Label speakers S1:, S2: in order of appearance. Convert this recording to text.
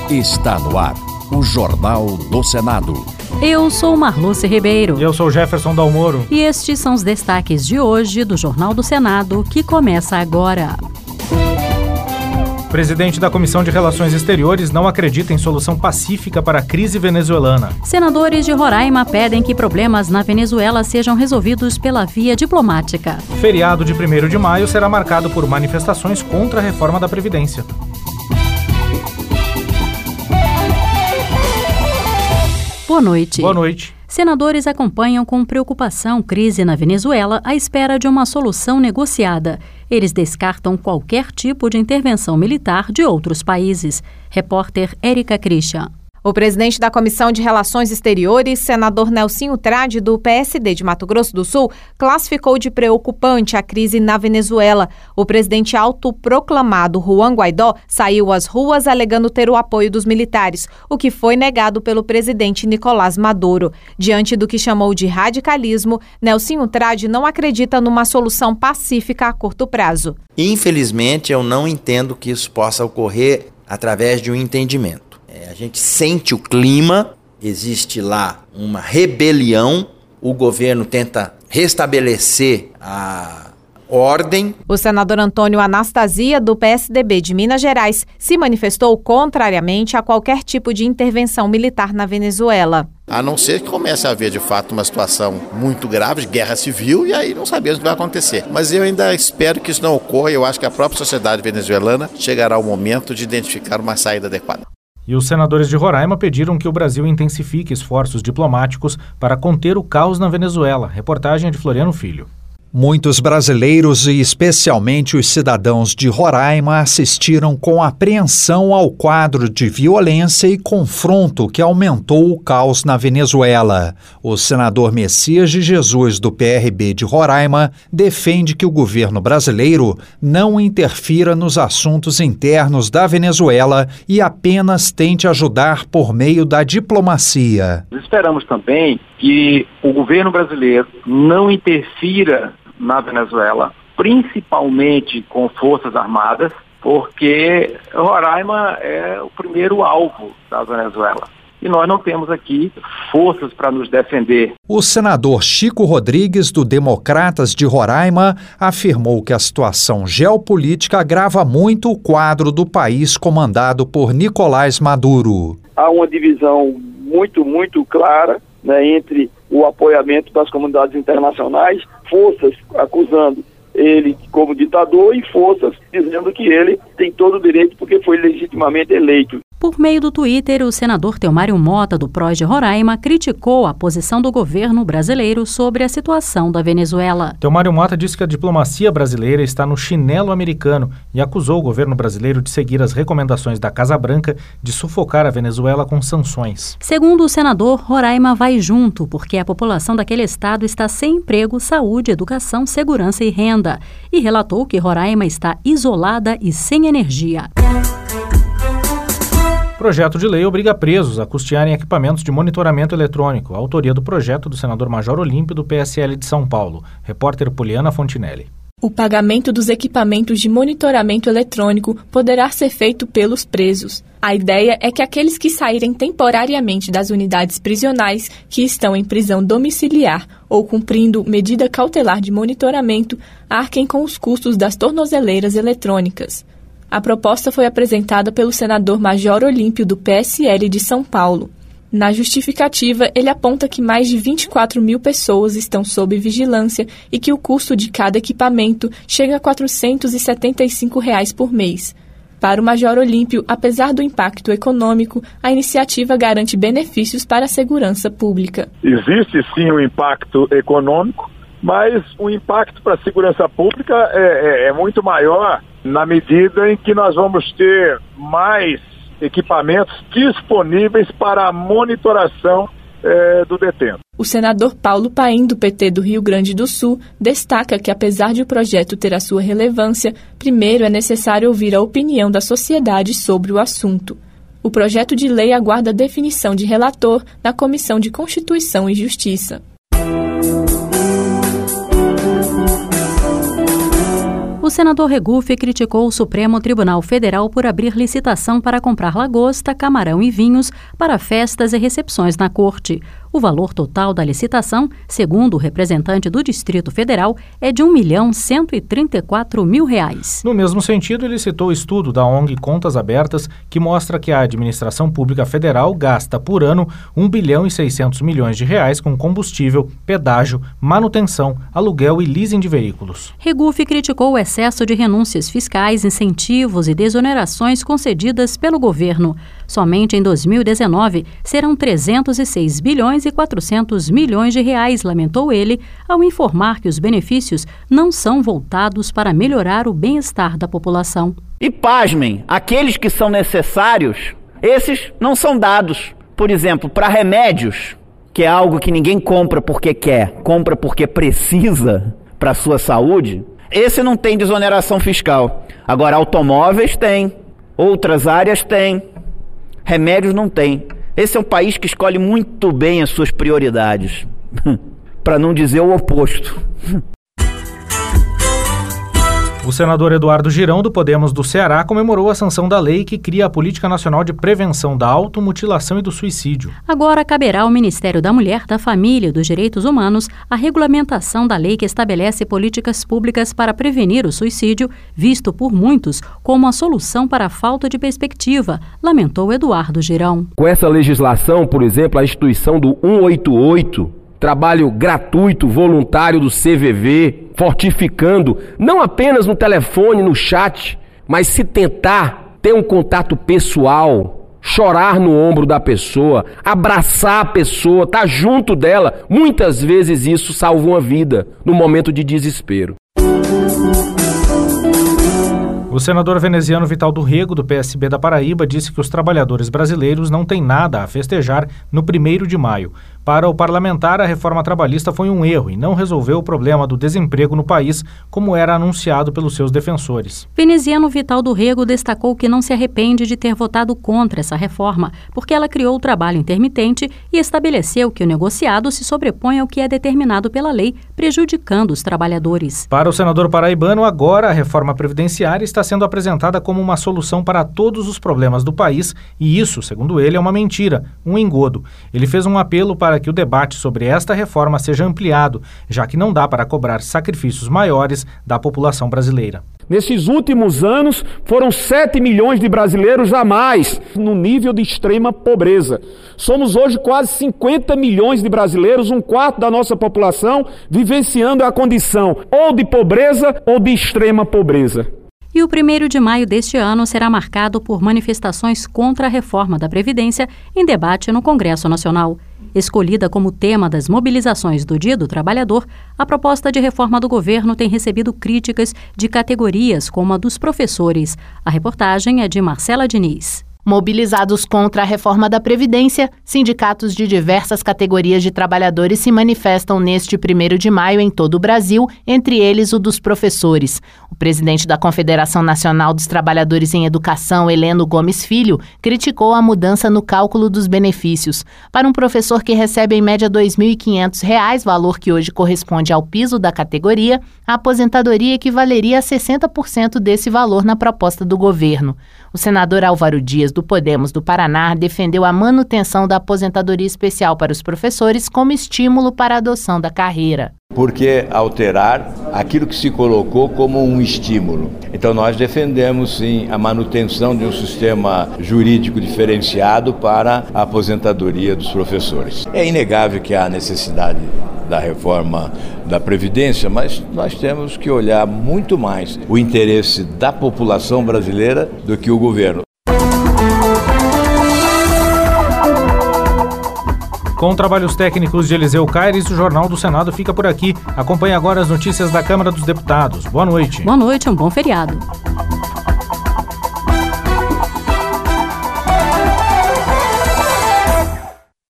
S1: Está no ar o Jornal do Senado.
S2: Eu sou Marluce Ribeiro.
S3: E eu sou Jefferson Dalmoro.
S2: E estes são os destaques de hoje do Jornal do Senado, que começa agora.
S3: O presidente da Comissão de Relações Exteriores não acredita em solução pacífica para a crise venezuelana.
S2: Senadores de Roraima pedem que problemas na Venezuela sejam resolvidos pela via diplomática.
S3: O feriado de 1º de maio será marcado por manifestações contra a reforma da Previdência.
S2: Boa noite.
S3: Boa noite.
S2: Senadores acompanham com preocupação crise na Venezuela à espera de uma solução negociada. Eles descartam qualquer tipo de intervenção militar de outros países. Repórter Érica Christian.
S4: O presidente da Comissão de Relações Exteriores, senador Nelsinho Trade, do PSD de Mato Grosso do Sul, classificou de preocupante a crise na Venezuela. O presidente autoproclamado Juan Guaidó saiu às ruas alegando ter o apoio dos militares, o que foi negado pelo presidente Nicolás Maduro. Diante do que chamou de radicalismo, Nelsinho Trade não acredita numa solução pacífica a curto prazo.
S5: Infelizmente, eu não entendo que isso possa ocorrer através de um entendimento. A gente sente o clima, existe lá uma rebelião, o governo tenta restabelecer a ordem.
S4: O senador Antônio Anastasia, do PSDB de Minas Gerais, se manifestou contrariamente a qualquer tipo de intervenção militar na Venezuela.
S6: A não ser que comece a haver, de fato, uma situação muito grave de guerra civil, e aí não sabemos o que vai acontecer. Mas eu ainda espero que isso não ocorra, e eu acho que a própria sociedade venezuelana chegará ao momento de identificar uma saída adequada.
S3: E os senadores de Roraima pediram que o Brasil intensifique esforços diplomáticos para conter o caos na Venezuela. Reportagem de Floriano Filho.
S7: Muitos brasileiros e especialmente os cidadãos de Roraima assistiram com apreensão ao quadro de violência e confronto que aumentou o caos na Venezuela. O senador Messias de Jesus, do PRB de Roraima, defende que o governo brasileiro não interfira nos assuntos internos da Venezuela e apenas tente ajudar por meio da diplomacia.
S8: Esperamos também que o governo brasileiro não interfira na Venezuela, principalmente com forças armadas, porque Roraima é o primeiro alvo da Venezuela. E nós não temos aqui forças para nos defender.
S7: O senador Chico Rodrigues, do Democratas de Roraima, afirmou que a situação geopolítica agrava muito o quadro do país comandado por Nicolás Maduro.
S9: Há uma divisão muito clara, entre o apoiamento das comunidades internacionais, forças acusando ele como ditador e forças dizendo que ele tem todo o direito porque foi legitimamente eleito.
S2: Por meio do Twitter, o senador Teomário Mota, do PROS de Roraima, criticou a posição do governo brasileiro sobre a situação da Venezuela.
S3: Teomário Mota disse que a diplomacia brasileira está no chinelo americano e acusou o governo brasileiro de seguir as recomendações da Casa Branca de sufocar a Venezuela com sanções.
S2: Segundo o senador, Roraima vai junto, porque a população daquele estado está sem emprego, saúde, educação, segurança e renda. E relatou que Roraima está isolada e sem energia.
S3: Projeto de lei obriga presos a custearem equipamentos de monitoramento eletrônico. A autoria do projeto do senador Major Olímpio, do PSL de São Paulo. Repórter Poliana Fontinelli.
S10: O pagamento dos equipamentos de monitoramento eletrônico poderá ser feito pelos presos. A ideia é que aqueles que saírem temporariamente das unidades prisionais que estão em prisão domiciliar ou cumprindo medida cautelar de monitoramento arquem com os custos das tornozeleiras eletrônicas. A proposta foi apresentada pelo senador Major Olímpio, do PSL de São Paulo. Na justificativa, ele aponta que mais de 24 mil pessoas estão sob vigilância e que o custo de cada equipamento chega a R$ 475 por mês. Para o Major Olímpio, apesar do impacto econômico, a iniciativa garante benefícios para a segurança pública.
S11: Existe sim um impacto econômico, mas o impacto para a segurança pública é muito maior na medida em que nós vamos ter mais equipamentos disponíveis para a monitoração do detento.
S10: O senador Paulo Paim, do PT do Rio Grande do Sul, destaca que, apesar de o projeto ter a sua relevância, primeiro é necessário ouvir a opinião da sociedade sobre o assunto. O projeto de lei aguarda a definição de relator na Comissão de Constituição e Justiça.
S2: O O senador Regufe criticou o Supremo Tribunal Federal por abrir licitação para comprar lagosta, camarão e vinhos para festas e recepções na corte. O valor total da licitação, segundo o representante do Distrito Federal, é de R$ 1.134.000.
S3: No mesmo sentido, ele citou o estudo da ONG Contas Abertas, que mostra que a administração pública federal gasta por ano R$ 1.6 bilhões com combustível, pedágio, manutenção, aluguel e leasing de veículos.
S2: Regufe criticou o excesso de renúncias fiscais, incentivos e desonerações concedidas pelo governo. Somente em 2019 serão 306 bilhões e 400 milhões de reais, lamentou ele, ao informar que os benefícios não são voltados para melhorar o bem-estar da população.
S12: E pasmem, aqueles que são necessários, esses não são dados. Por exemplo, para remédios, que é algo que ninguém compra porque quer, compra porque precisa para a sua saúde, esse não tem desoneração fiscal. Agora, automóveis tem, outras áreas tem, remédios não tem. Esse é um país que escolhe muito bem as suas prioridades, para não dizer o oposto.
S3: O senador Eduardo Girão, do Podemos do Ceará, comemorou a sanção da lei que cria a Política Nacional de Prevenção da Automutilação e do Suicídio.
S2: Agora caberá ao Ministério da Mulher, da Família e dos Direitos Humanos a regulamentação da lei que estabelece políticas públicas para prevenir o suicídio, visto por muitos como a solução para a falta de perspectiva, lamentou Eduardo Girão.
S13: Com essa legislação, por exemplo, a instituição do 188, trabalho gratuito, voluntário do CVV, fortificando, não apenas no telefone, no chat, mas se tentar ter um contato pessoal, chorar no ombro da pessoa, abraçar a pessoa, estar junto dela, muitas vezes isso salva uma vida no momento de desespero.
S3: O senador veneziano Vital do Rego, do PSB da Paraíba, disse que os trabalhadores brasileiros não têm nada a festejar no 1º de maio. Para o parlamentar, a reforma trabalhista foi um erro e não resolveu o problema do desemprego no país, como era anunciado pelos seus defensores.
S2: Veneziano Vital do Rego destacou que não se arrepende de ter votado contra essa reforma, porque ela criou o trabalho intermitente e estabeleceu que o negociado se sobrepõe ao que é determinado pela lei, prejudicando os trabalhadores.
S3: Para o senador paraibano, agora a reforma previdenciária está sendo apresentada como uma solução para todos os problemas do país e isso, segundo ele, é uma mentira, um engodo. Ele fez um apelo para que o debate sobre esta reforma seja ampliado, já que não dá para cobrar sacrifícios maiores da população brasileira.
S14: Nesses últimos anos, foram 7 milhões de brasileiros a mais no nível de extrema pobreza. Somos hoje quase 50 milhões de brasileiros, 1/4 da nossa população, vivenciando a condição ou de pobreza ou de extrema pobreza.
S2: E o 1º de maio deste ano será marcado por manifestações contra a reforma da Previdência em debate no Congresso Nacional. Escolhida como tema das mobilizações do Dia do Trabalhador, a proposta de reforma do governo tem recebido críticas de categorias como a dos professores. A reportagem é de Marcela Diniz.
S15: Mobilizados contra a reforma da Previdência, sindicatos de diversas categorias de trabalhadores se manifestam neste 1º de maio em todo o Brasil, entre eles o dos professores. O presidente da Confederação Nacional dos Trabalhadores em Educação, Heleno Gomes Filho, criticou a mudança no cálculo dos benefícios. Para um professor que recebe em média R$ 2.500, valor que hoje corresponde ao piso da categoria, a aposentadoria equivaleria a 60% desse valor na proposta do governo. O senador Álvaro Dias, do Podemos do Paraná, defendeu a manutenção da aposentadoria especial para os professores como estímulo para a adoção da carreira.
S16: Por que alterar aquilo que se colocou como um estímulo? Então nós defendemos sim a manutenção de um sistema jurídico diferenciado para a aposentadoria dos professores. É inegável que há necessidade da reforma da Previdência, mas nós temos que olhar muito mais o interesse da população brasileira do que o governo.
S3: Com trabalhos técnicos de Eliseu Caires, o Jornal do Senado fica por aqui. Acompanhe agora as notícias da Câmara dos Deputados. Boa noite.
S2: Boa noite, um bom feriado.